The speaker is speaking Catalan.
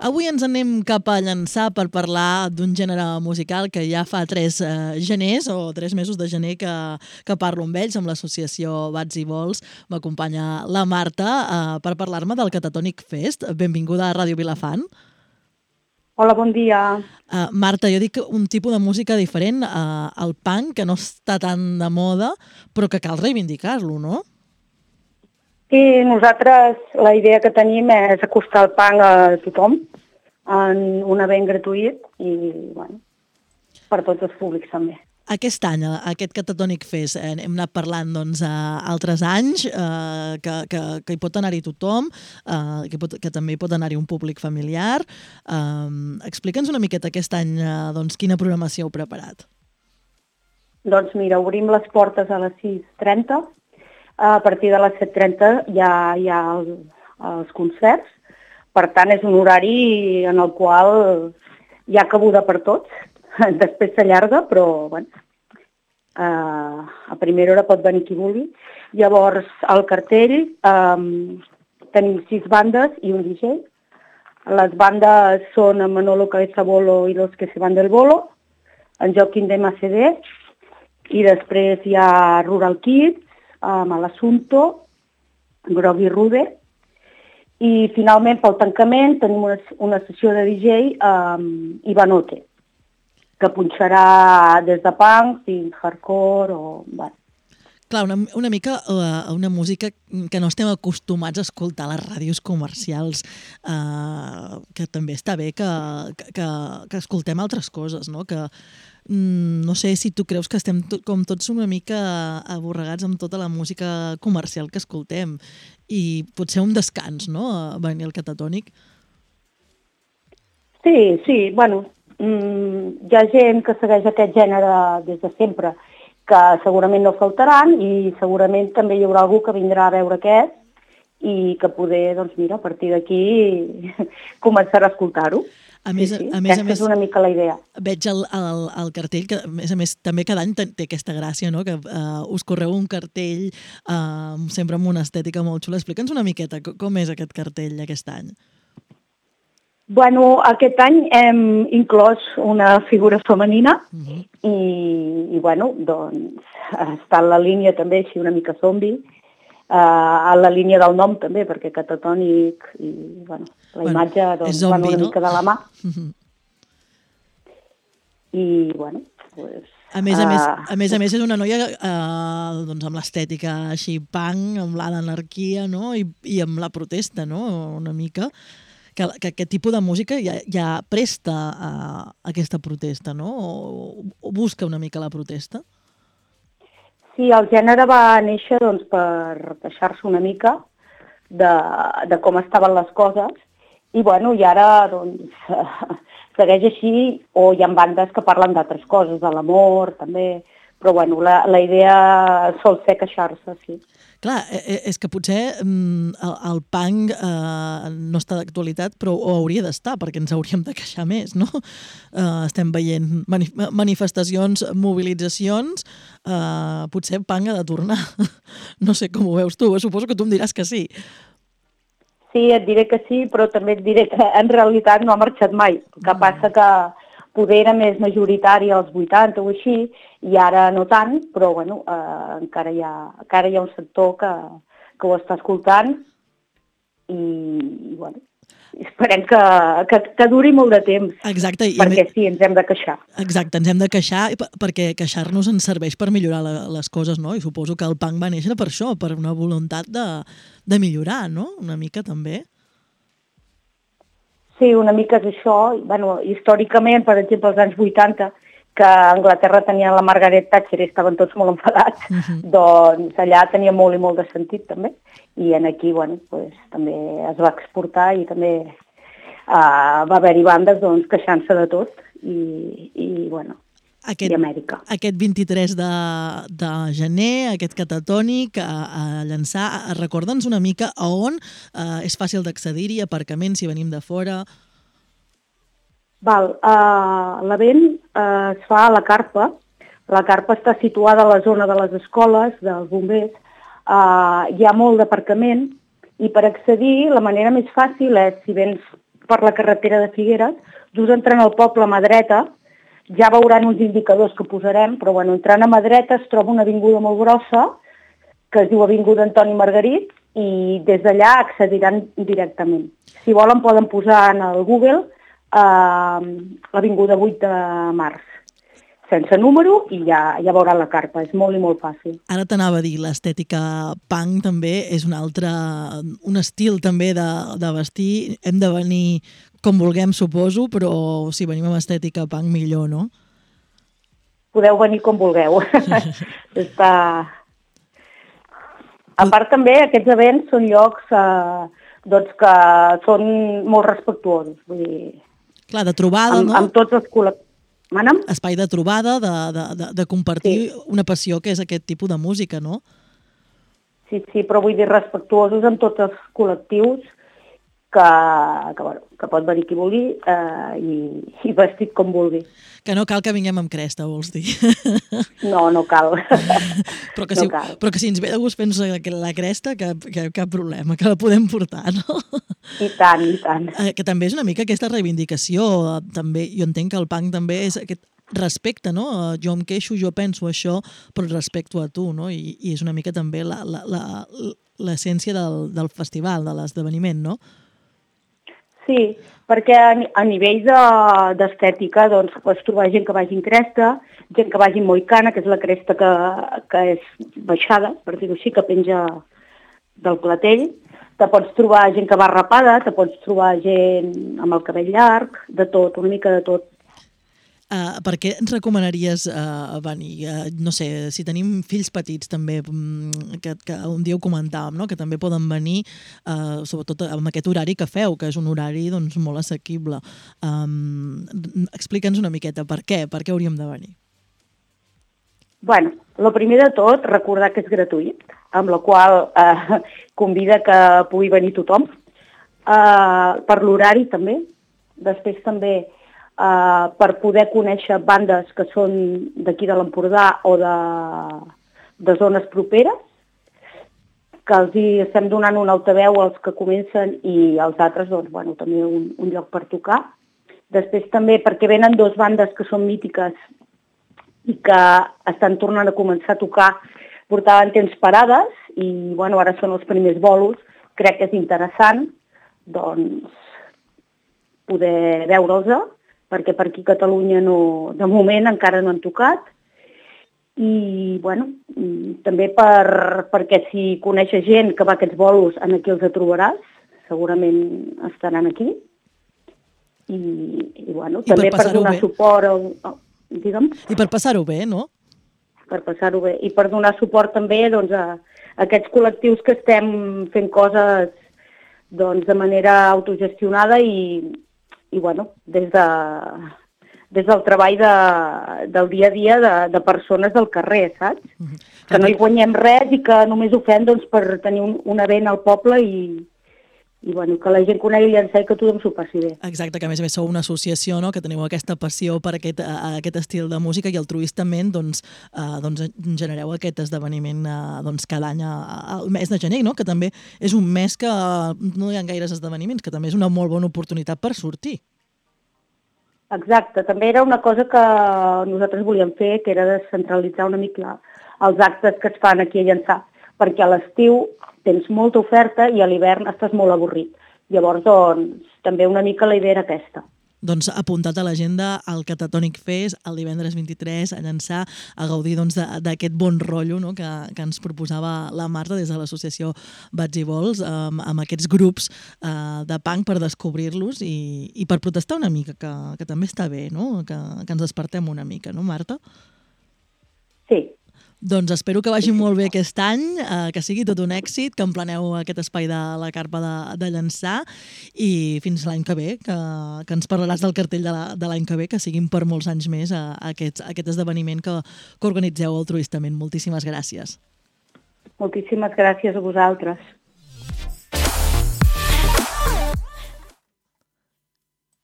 Avui ens anem cap a Llançà per parlar d'un gènere musical que ja fa 3 geners o 3 mesos de gener que parlo amb ells, amb l'associació Bats i Vols. M'acompanya la Marta per parlar-me del Catatònic Fest. Benvinguda a Ràdio Vilafant. Hola, bon dia. Marta, jo dic un tipus de música diferent, el punk, que no està tan de moda, però que cal reivindicar-lo, no? Sí, nosaltres la idea que tenim és acostar el punk a tothom en un event gratuït i, bueno, per tots els públics també. Aquest any, aquest Catatònic Fest, hem anat parlant altres anys, que hi pot anar-hi tothom, que també hi pot anar-hi un públic familiar. Explica'ns una miqueta aquest any quina programació heu preparat. Doncs mira, obrim les portes a les 6:30. A partir de les 7:30 ja hi ha els concerts. Per tant, és un horari en el qual hi ha cabuda per tots. Després s'allarga, però bueno, a primera hora pot venir qui vulgui. Llavors, al cartell tenim 6 bandes i un DJ. Les bandes són en Manolo Cabezabolo i Los que se van del bolo, en Joaquín de Macedé, i després hi ha Rural Kids, amb l'Assunto, Grogui Rude, i finalment pel tancament tenim una sessió de DJ amb Ivanote, que punxarà des de punk fins hardcore o... Bueno. Clar, una mica una música que no estem acostumats a escoltar a les ràdios comercials, que també està bé que escoltem altres coses, no? Que no sé si tu creus que estem com tots una mica aborregats amb tota la música comercial que escoltem i potser un descans, no?, venir al Catatònic. Sí, bueno, hi ha gent que segueix aquest gènere des de sempre, que segurament no faltaran i segurament també hi haurà algú que vindrà a veure què és i que poder, doncs mira, a partir d'aquí començarà a escoltar-ho. A més, aquesta és una mica la idea. Veig el cartell, que a més també cada any té aquesta gràcia, no?, que us correu un cartell sempre amb una estètica molt xula. Explica'ns una miqueta com és aquest cartell aquest any. Bueno, aquest any hem inclòs una figura femenina i bueno, doncs està en la línia també així una mica zombi, a la línia del nom també, perquè Catatònic i bueno, la imatge doncs, van una mica de la mà. I bueno, doncs... A més és una noia doncs amb l'estètica així punk, amb l'anarquia, no?, i amb la protesta, no?, una mica, que aquest tipus de música ja presta a aquesta protesta, no?, o busca una mica la protesta? Sí, el gènere va néixer doncs, per queixar-se una mica de com estaven les coses i, bueno, i ara doncs, segueix així, o hi ha bandes que parlen d'altres coses, de l'amor també, però bueno, la idea sol ser queixar-se, sí. Clar, és que potser el punk no està d'actualitat, però ho hauria d'estar, perquè ens hauríem de queixar més, no? Estem veient manifestacions, mobilitzacions, potser el punk ha de tornar. No sé com ho veus tu, suposo que tu em diràs que sí. Sí, et diré que sí, però també et diré que en realitat no ha marxat mai. El que passa que poder era més majoritari als 80 o així, i ara no tant, però bueno, encara hi ha un sector que ho està escoltant i bueno, esperem que duri molt de temps. Exacte. Perquè sí, ens hem de queixar. Exacte, ens hem de queixar perquè queixar-nos ens serveix per millorar les coses, no? I suposo que el punk va néixer per això, per una voluntat de millorar, no? Una mica també. Sí, una mica és això. Bueno, històricament, per exemple, als anys 80, que a Anglaterra tenien la Margaret Thatcher i estaven tots molt enfadats, doncs allà tenia molt i molt de sentit també. I aquí, bueno, pues, també es va exportar i també va haver-hi bandes doncs, queixant-se de tot i bueno, i Amèrica. Aquest 23 de gener, aquest Catatònic a Llançà, recorda'ns una mica a on és fàcil d'accedir-hi, aparcament, si venim de fora... L'event es fa a la Carpa. La Carpa està situada a la zona de les escoles, dels bombers. Hi ha molt d'aparcament i per accedir la manera més fàcil és, si vens per la carretera de Figueres, just entrant al poble a mà dreta, ja veuran uns indicadors que posarem, però bueno, entrant a mà dreta es troba una avinguda molt grossa, que es diu Avinguda Antoni Margarit, i des d'allà accediran directament. Si volen poden posar en el Google l'Avinguda 8 de març, sense número, i ja veuran la carpa. És molt i molt fàcil. Ara t'anava a dir, l'estètica punk també és un estil també de vestir. Hem de venir com vulguem, suposo, però si venim amb estètica punk millor, no? Podeu venir com vulgueu. A part també, aquests events són llocs que són molt respectuosos. Vull dir, clar, de trobada, no? Amb tots els col·lectius. Espai de trobada, de compartir una passió que és aquest tipus de música, no? Sí, però vull dir respectuosos amb tots els col·lectius que pot venir qui vulgui i vestit com vulgui. Que no cal que vinguem amb cresta, vols dir? No cal. Però que si ens ve de gust fent la cresta, cap problema, que la podem portar, no? I tant. Que també és una mica aquesta reivindicació. També, jo entenc que el punk també és aquest respecte, no? Jo em queixo, jo penso això, però respecto a tu, no? I és una mica també l'essència del festival, de l'esdeveniment, no? Sí, perquè a nivell d'estètica doncs, pots trobar gent que vagi en cresta, gent que vagi en moicana, que és la cresta que és baixada, per dir-ho així, que penja del clatell. Te pots trobar gent que va rapada, te pots trobar gent amb el cabell llarg, de tot, una mica de tot. Per què ens recomanaries venir? No sé, si tenim fills petits també, que un dia ho comentàvem, no? Que també poden venir, sobretot amb aquest horari que feu, que és un horari doncs, molt assequible. Explica'ns una miqueta per què hauríem de venir. Bueno, el primer de tot, recordar que és gratuït, amb la qual convida que pugui venir tothom. Per l'horari també. Després també per poder conèixer bandes que són d'aquí de l'Empordà o de zones properes, que els estem donant un altaveu als que comencen i als altres, doncs, bueno, també un lloc per tocar. Després també perquè venen dues bandes que són mítiques i que estan tornant a començar a tocar, portaven temps parades i bueno, ara són els primers bolos. Crec que és interessant doncs, poder veure'ls, perquè per aquí a Catalunya de moment encara no han tocat. I bueno, també perquè si coneixes gent que va a aquests bolos, aquí els trobaràs, segurament estaran aquí. I bueno, també per donar suport digue'm. I per passar-ho bé, no? Per passar-ho bé. I per donar suport també doncs, a aquests col·lectius que estem fent coses doncs, de manera autogestionada i bueno, des del treball del dia a dia de persones del carrer, saps? Que no hi guanyem res i que només ho fem doncs, per tenir un event al poble i bueno, que la gent conegui Llançà i que tothom s'ho passi bé. Exacte, que a més sou una associació, no?, que teniu aquesta passió per aquest estil de música i altruistament doncs, genereu aquest esdeveniment doncs, cada any al mes de gener, no?, que també és un mes que no hi ha gaires esdeveniments, que també és una molt bona oportunitat per sortir. Exacte, també era una cosa que nosaltres volíem fer, que era descentralitzar una mica els actes que es fan aquí a Llançà, perquè a l'estiu tens molta oferta i a l'hivern estàs molt avorrit. Llavors, doncs, també una mica la idea era aquesta. Doncs apuntat a l'agenda al Catatònic Fest, el divendres 23 a Llançà, a gaudir doncs, d'aquest bon rotllo, no?, que ens proposava la Marta des de l'associació Bats i Vols, amb aquests grups de punk per descobrir-los i per protestar una mica, que també està bé, no?, que ens despertem una mica, no, Marta? Sí. Doncs espero que vagi molt bé aquest any, que sigui tot un èxit, que empleneu aquest espai de la Carpa de Llançà i fins l'any que ve, que ens parlaràs del cartell de l'any que ve, que siguin per molts anys més aquest esdeveniment que organitzeu altruistament. Moltíssimes gràcies. Moltíssimes gràcies a vosaltres.